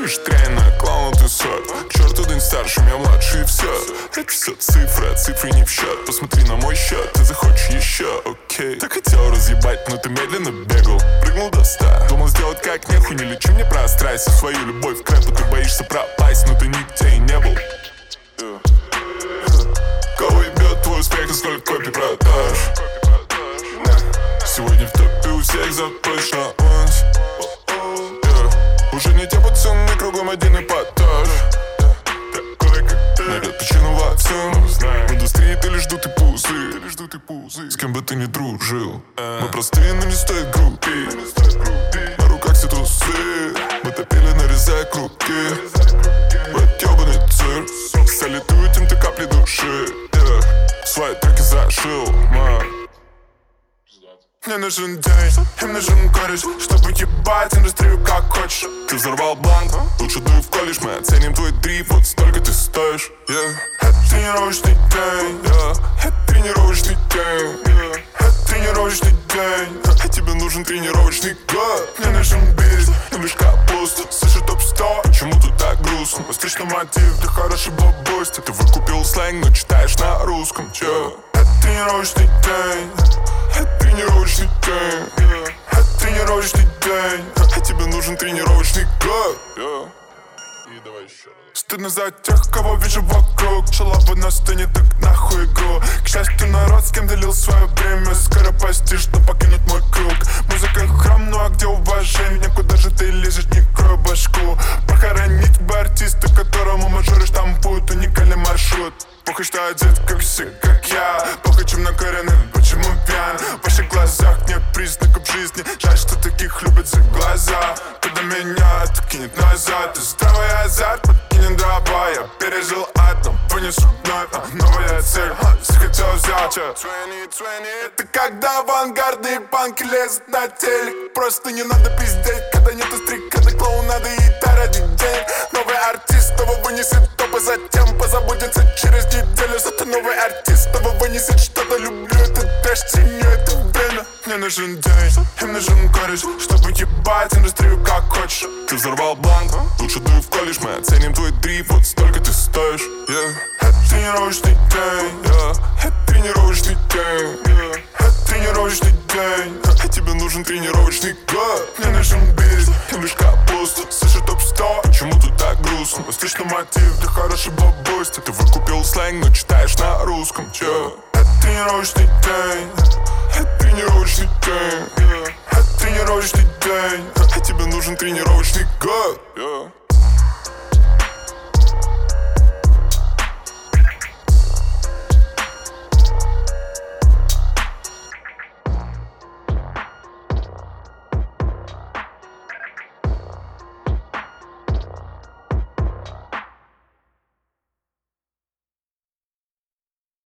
лишь тройной клоун, ты сот. К черту день старше, меня младше и все. Это все цифры, а цифры не в счет. Посмотри на мой счет, ты захочешь еще, окей. Так хотел разъебать, но ты медленно бегал. Прыгнул до 100, думал сделать как нехуй. Не лечи мне про страсть и свою любовь к рэпу. Ты боишься пропасть, но ты нигде и не был. Кого ебет твой успех и сколько копий продаж? Сегодня в топе у всех заточно ланс. Уже не те пацаны, кругом один эпатаж. Такой как ты, найдет причину во всем. В индустрии ты лишь дутый пузы. С кем бы ты ни дружил, мы простые, но не стоит грубить. На руках все трусы, мы топили, нарезая круги. В этот ёбаный цирк салютуют им ты капли души. Свои треки зашил, мам. Мне нужен день, им нужен кореш, чтобы ебать индустрию как хочешь. Ты взорвал бланк, лучше дуй в колледж. Мы оценим твой дрифт, вот столько ты стоишь. Это тренировочный день, это тренировочный день, это тренировочный день. А тебе нужен тренировочный год. Мне нужен бит, им лишь капуста. Слышу топ-100, почему тут так грустно? Встречный мотив, ты хороший бабости. Ты выкупил сленг, но читаешь на русском. Это тренировочный день, это тренировочный день, это тренировочный день. А тебе нужен тренировочный год. И давай еще раз. Стыдно за тех, кого вижу вокруг. Шалава на сцене, так нахуй игру. К счастью, народ, с кем делил свое время, скоро постишь, но покинет мой круг. Музыка храм, ну а где уважение? Куда же ты лезешь, не крой башку. Похоронить бы артиста, которому мажоры штампуют уникальный маршрут. Похуй, что одет как все, как я. Похуй, чем накуренный, почему пьян. В ваших глазах нет признаков жизни. Жаль, что таких любят за глаза. Когда меня это кинет назад, и здравый азарт подкинет дрова. Я пережил ад, но вынесу вновь. Новая цель, захотел взять. 2020, это когда авангардные панки лезут на телек. Просто не надо пиздеть, когда нету стрикады, клоунады и ради денег. Новый артист, его вынесет топ, и затем позабудется через неделю. Зато новый артист, его вынесет что-то. Люблю этот трэш, ценю это время. Мне нужен день, им нужен кореш, чтобы ебать индустрию как хочешь. Ты взорвал бланк, лучше дуй в колледж. Мы оценим твой дрифт, вот столько ты стоишь. Это тренировочный день, это тренировочный день, это тренировочный день. А тебе нужен тренировочный год. Мне нужен бит, им лишь капуста. Слышу топ-100, почему тут так грустно? Встречный мотив, ты хороший бабости. Ты выкупил сленг, но читаешь на русском. Это тренировочный день, это тренировочный день, это тренировочный день. А тебе нужен тренировочный год.